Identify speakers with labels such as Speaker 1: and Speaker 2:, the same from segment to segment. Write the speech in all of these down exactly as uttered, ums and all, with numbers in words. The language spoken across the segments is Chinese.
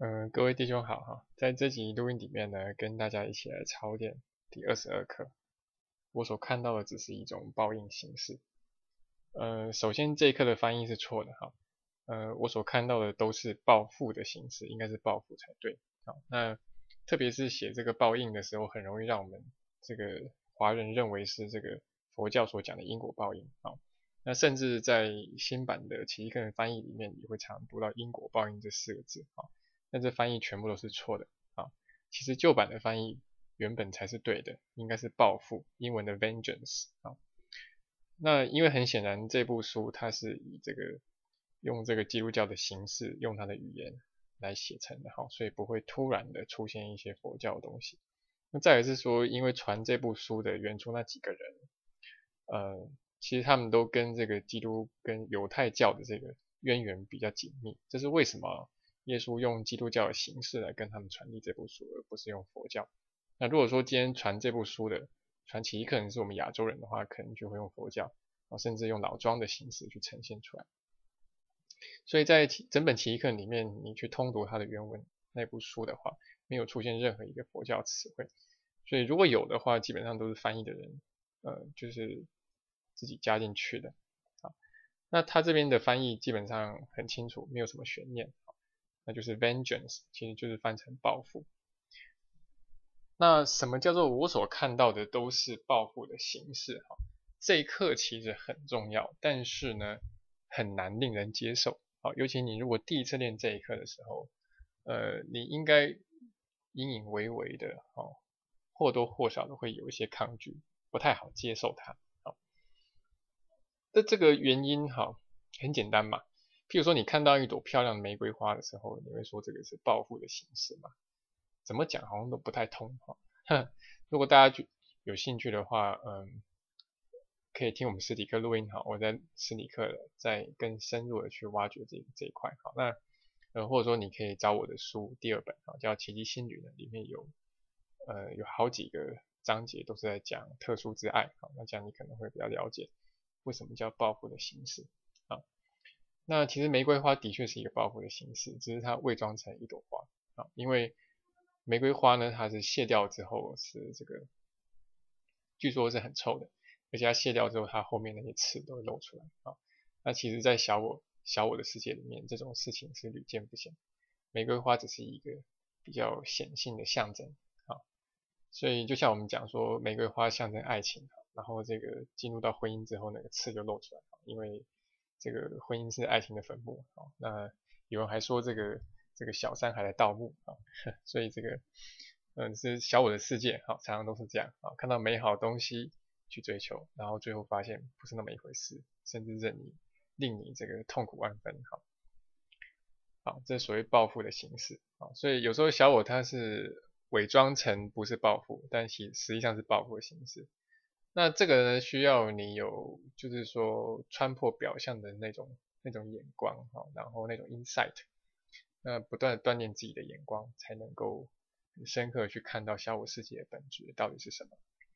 Speaker 1: 嗯、呃各位弟兄好哈，在这集录音里面呢，跟大家一起来操练第二十二课。我所看到的只是一种报应形式。呃，首先这一课的翻译是错的哈。呃，我所看到的都是报复的形式，应该是报复才对。好，那特别是写这个报应的时候，很容易让我们这个华人认为是这个佛教所讲的因果报应。好，那甚至在新版的奇异课的翻译里面，也会常读到因果报应这四个字。好，但这翻译全部都是错的啊。其实旧版的翻译原本才是对的，应该是报复，英文的 vengeance 啊。那因为很显然这部书它是以这个用这个基督教的形式，用它的语言来写成的哈，所以不会突然的出现一些佛教的东西。那再来是说，因为传这部书的原初那几个人，呃，其实他们都跟这个基督跟犹太教的这个渊源比较紧密，这是为什么耶稣用基督教的形式来跟他们传递这部书，而不是用佛教。那如果说今天传这部书的传奇可能是我们亚洲人的话，可能就会用佛教，甚至用老庄的形式去呈现出来。所以在整本奇异课里面，你去通读它的原文那部书的话，没有出现任何一个佛教词汇。所以如果有的话，基本上都是翻译的人，呃，就是自己加进去的。好，那他这边的翻译基本上很清楚，没有什么悬念。那就是 vengeance， 其实就是翻成报复。那什么叫做我所看到的都是报复的形式？哈，这一课其实很重要，但是呢，很难令人接受。好，尤其你如果第一次练这一课的时候，呃，你应该隐隐微微的，哦，或多或少的会有一些抗拒，不太好接受它。好，那这个原因哈，很简单嘛。譬如说你看到一朵漂亮的玫瑰花的时候，你会说这个是报复的形式嘛？怎么讲好像都不太通哈。如果大家有兴趣的话，嗯，可以听我们实体课录音哈，我在实体课再更深入的去挖掘这这一块。好，那呃或者说你可以找我的书第二本啊，叫《奇迹心旅》呢，里面有呃有好几个章节都是在讲特殊之爱。好，那这样你可能会比较了解为什么叫报复的形式啊。那其实玫瑰花的确是一个报复的形式，只是它伪装成一朵花啊，因为玫瑰花呢，它是卸掉之后是这个，据说是很臭的，而且它卸掉之后，它后面那些刺都会露出来啊。那其实，在小我小我的世界里面，这种事情是屡见不鲜。玫瑰花只是一个比较显性的象征啊，所以就像我们讲说，玫瑰花象征爱情，然后这个进入到婚姻之后，那个刺就露出来，因为这个婚姻是爱情的坟墓啊。那有人还说这个这个小三还来盗墓啊，所以这个嗯是小我的世界，好，常常都是这样啊，看到美好的东西去追求，然后最后发现不是那么一回事，甚至让你令你这个痛苦万分，好，好，这所谓报复的形式啊，所以有时候小我它是伪装成不是报复，但其实际上是报复的形式。那这个呢，需要你有就是说穿破表象的那种那种眼光哈，然后那种 insight，那不断的锻炼自己的眼光，才能够深刻去看到小我世界的本质到底是什么。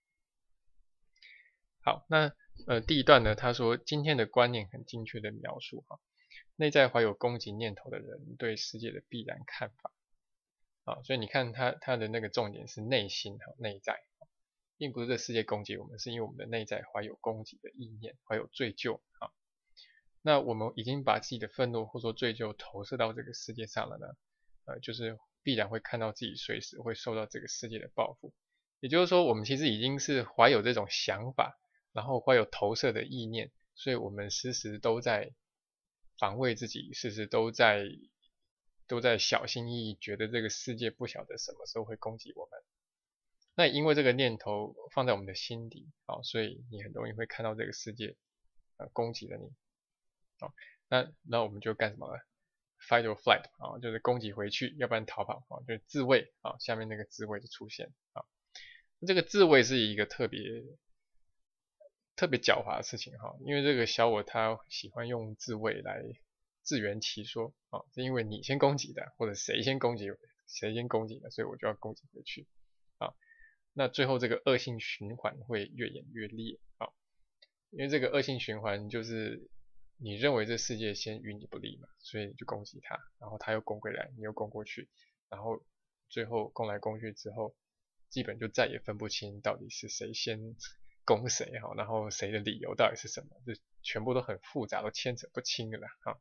Speaker 1: 好，那呃第一段呢，他说今天的观念很精确的描述哈，内在怀有攻击念头的人对世界的必然看法啊，所以你看他他的那个重点是内心哈，内在，并不是这世界攻击我们，是因为我们的内在怀有攻击的意念，怀有罪疚啊。那我们已经把自己的愤怒或者说罪疚投射到这个世界上了呢，呃，就是必然会看到自己随时会受到这个世界的报复。也就是说，我们其实已经是怀有这种想法，然后怀有投射的意念，所以我们时时都在防卫自己，时时都在都在小心翼翼，觉得这个世界不晓得什么时候会攻击我们。那因为这个念头放在我们的心底，好，所以你很容易会看到这个世界呃攻击了你。好，那那我们就干什么呢？Fight or flight 啊，就是攻击回去，要不然逃跑啊，就是自卫啊。下面那个自卫就出现啊。这个自卫是一个特别特别狡猾的事情哈，因为这个小我他喜欢用自卫来自圆其说啊，是因为你先攻击的，或者谁先攻击谁先攻击的，所以我就要攻击回去啊。那最后这个恶性循环会越演越烈啊，因为这个恶性循环就是你认为这世界先与你不利嘛，所以你就攻击他，然后他又攻回来，你又攻过去，然后最后攻来攻去之后，基本就再也分不清到底是谁先攻谁哈，然后谁的理由到底是什么，就全部都很复杂，都牵扯不清的啦哈。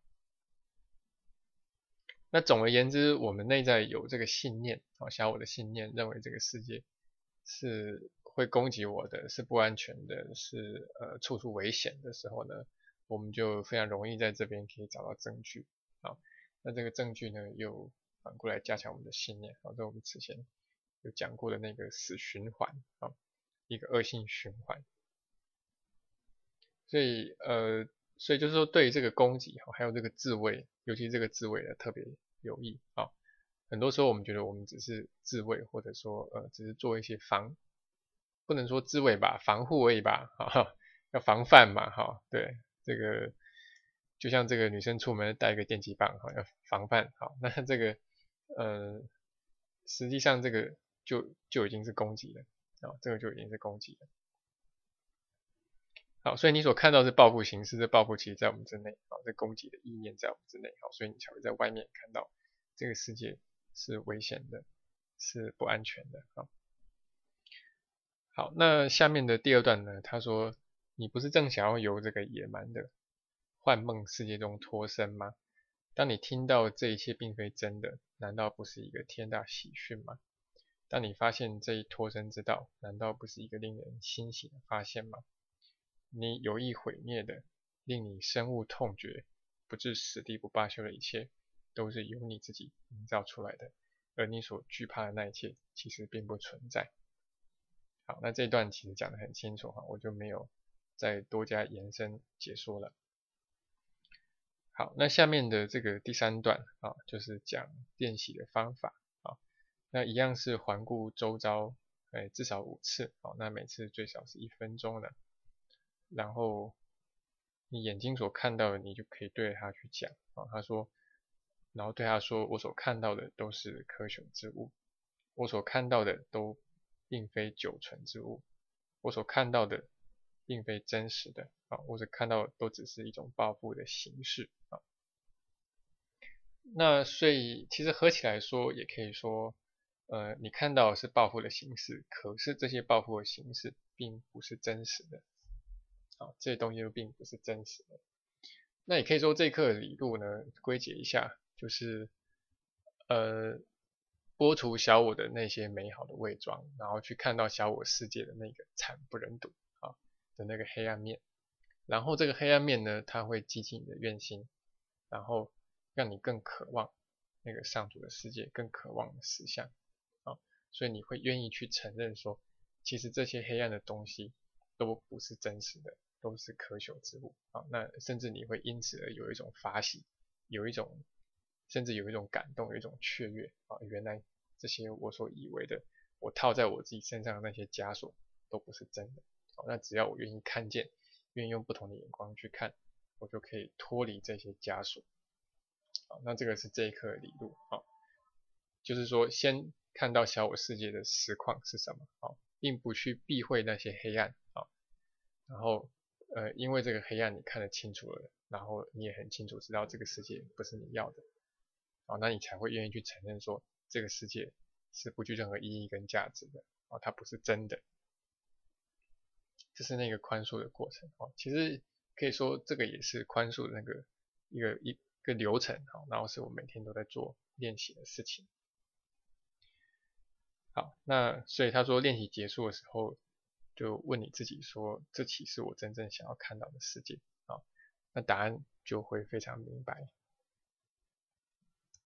Speaker 1: 那总而言之，我们内在有这个信念，好，小我的信念认为这个世界是会攻击我的，是不安全的，是呃处处危险的时候呢，我们就非常容易在这边可以找到证据，好，那这个证据呢又反过来加强我们的信念，好，这我们之前有讲过的那个死循环，好，一个恶性循环。所以呃，所以就是说对于这个攻击哈，还有这个自卫，尤其这个自卫呢特别有益啊。很多时候我们觉得我们只是自卫，或者说呃只是做一些防，不能说自卫吧，防护而已吧，哈，要防范嘛，哈，对，这个就像这个女生出门带一个电击棒哈，要防范，好，那这个呃实际上这个就就已经是攻击了，啊，这个就已经是攻击了。好，所以你所看到是报复形式，这报复其实在我们之内，好，这攻击的意念在我们之内，好，所以你才会在外面看到这个世界是危险的，是不安全的，好。好，那下面的第二段呢，他说，你不是正想要由这个野蛮的幻梦世界中脱身吗？当你听到这一切并非真的，难道不是一个天大喜讯吗？当你发现这一脱身之道，难道不是一个令人欣喜的发现吗？你有意毁灭的，令你深恶痛绝，不致死地不罢休的一切，都是由你自己营造出来的，而你所惧怕的那一切，其实并不存在。好，那这一段其实讲得很清楚哈，我就没有再多加延伸解说了。好，那下面的这个第三段啊，就是讲练习的方法啊，那一样是环顾周遭，哎，至少五次，好，那每次最少是一分钟的。然后你眼睛所看到的，你就可以对着他去讲啊。他说，然后对他说，我所看到的都是科学之物，我所看到的都并非久存之物，我所看到的并非真实的啊，我所看到的都只是一种报复的形式啊。那所以其实合起来说，也可以说，呃，你看到的是报复的形式，可是这些报复的形式并不是真实的。啊，这些东西都并不是真实的。那也可以说这一课的理路呢，归结一下，就是呃，剥除小我的那些美好的伪装，然后去看到小我世界的那个惨不忍睹啊的那个黑暗面。然后这个黑暗面呢，它会激起你的愿心，然后让你更渴望那个上主的世界，更渴望实相啊，所以你会愿意去承认说，其实这些黑暗的东西都不是真实的。都是可朽之物啊，那甚至你会因此而有一种法喜，有一种甚至有一种感动，有一种雀跃啊，原来这些我所以为的，我套在我自己身上的那些枷锁都不是真的，啊，那只要我愿意看见，愿意用不同的眼光去看，我就可以脱离这些枷锁，啊，那这个是这一课的理路啊，就是说先看到小我世界的实况是什么啊，并不去避讳那些黑暗啊，然后呃，因为这个黑暗你看得清楚了，然后你也很清楚知道这个世界不是你要的，啊，那你才会愿意去承认说这个世界是不具任何意义跟价值的，啊，它不是真的，这是那个宽恕的过程，啊，其实可以说这个也是宽恕的那个一个一个流程，啊，然后是我每天都在做练习的事情。好，那所以他说练习结束的时候，就问你自己说，这岂是我真正想要看到的世界？啊，那答案就会非常明白。